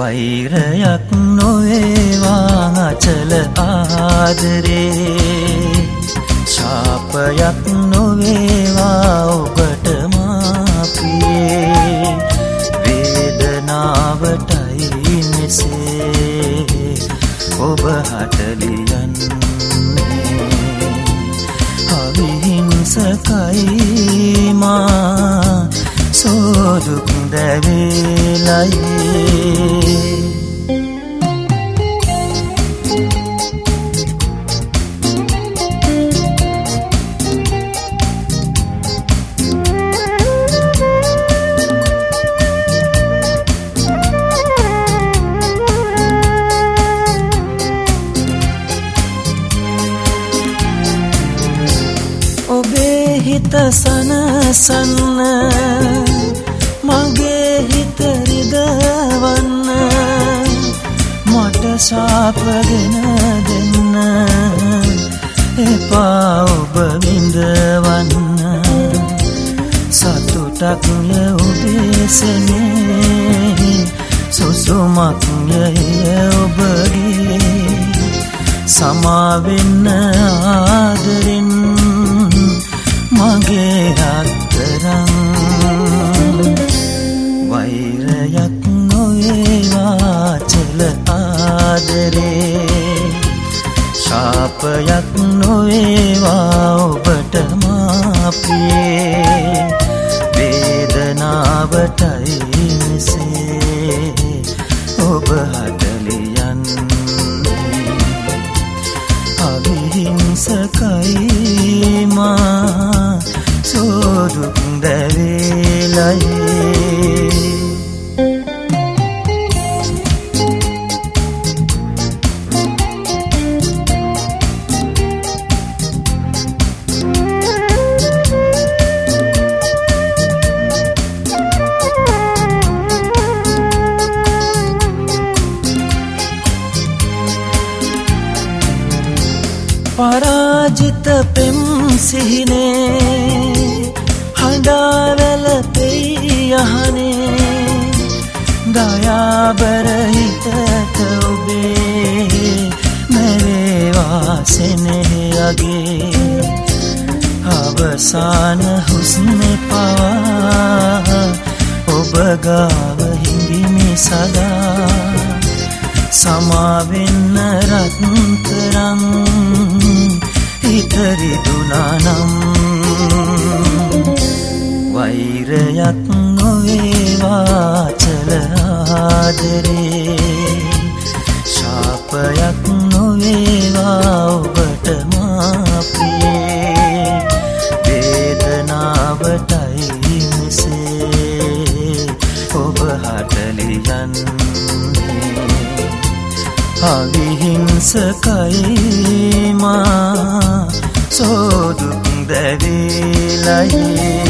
වෛරයක් නොවේවා අචල ආදරේ ශාපයක් නොවේවා ඔබට මා ප්‍රියේ වේදනාවටයි මෙසේ ඔබ හටලියන්නේ අවිහිංසකයි මා සෝදුක් දැවිලයි ඔබේ හිත සනසන්න මගේ හිත රිදවන්න මට ශාපගෙන දෙන්න එපා ඔබ විඳවන්න සතුටක් ඔබේ සෙනේ සුසුමක් ඔබගේ සමාවෙන්න ආදරෙන් මගේ රත්තරන් වෛරයක් නොවේවා චල ආදරේ ශාපයක් නොවේවා ඔබට මා ප්‍රියේ වේදනාවටයි මෙසේ ඔබ හටලියන්නේ අවිහිංසකයි මා සෝදුක් දැවිලයි පරාජිත පෙම් සිහිනේ හඬාවැල පෙයි යහනේ දයාබර හිතට ඔබේ මැවේවා සෙනෙහගේ අවසාන හුස්නේ පවා ඔබ ගාව හිඳිමි සදා සමාවෙන්න රත්තරන් හිතරිදුනානම් වෛරයක් නොවේවා චල ආදරේ ශාපයක් නොවේවා ඔබට මා ප්‍රියේ වේදනාවටයි මෙසේ ඔබ හටලියන්නේ අවිහිංසකයි මා සෝදුක් දැවිලයි